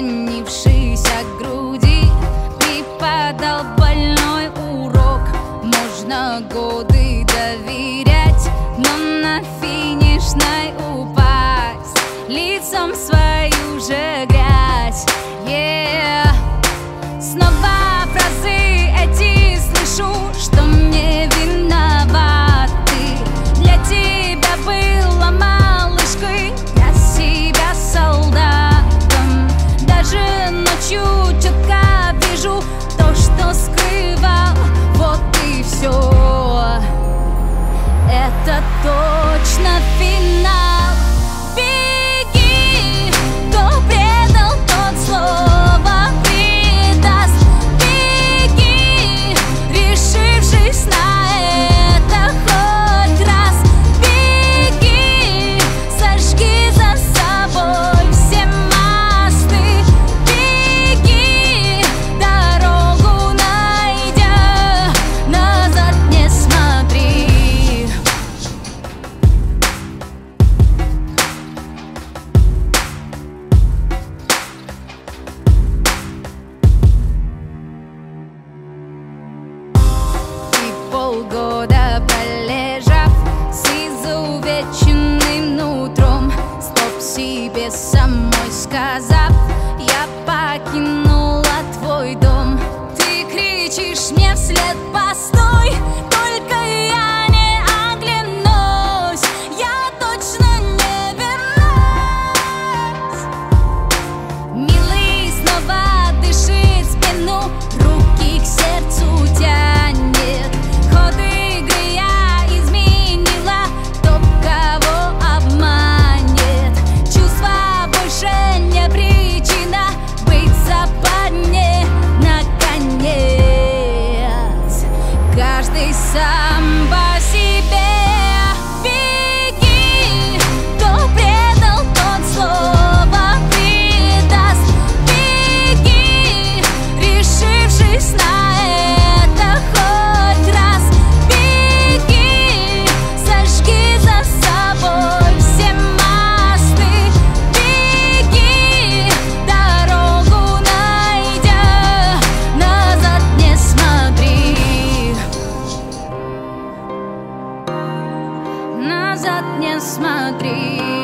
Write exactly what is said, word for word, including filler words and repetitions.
склонившись к груди, преподал больной урок. Можно годы доверять, но на финишной упасть лицом в свою же грязь. Yeah. Снова фразы эти слышу, что мне виноват ты. Для тебя была малышкой, для себя солдатом. Даже ночью четко вижу то, что скрывал. Вот и все. Это точно финал. Беги, кто предал, тот слово предаст. Беги, решившись на это хоть раз. Беги, сожги за собой все мосты. Беги, дорогу найдя, назад не смотри. Полгода пролежав с изувеченным нутром, стоп себе самой сказав, я покинула твой дом. Ты кричишь мне вслед: постой, только я не оглянусь, я точно не вернусь. Милый снова дышит спину, руки к сердцу тянет. Ход игры я изменила, кто кого обманет. Чувства больше не причина быть в западне. Наконец, каждый сам по себе. Беги, кто предал, тот слово предаст. Беги, решившись на это хоть раз. Беги, сожги за собой все мосты. Беги, дорогу найдя, назад не смотри. Назад не смотри.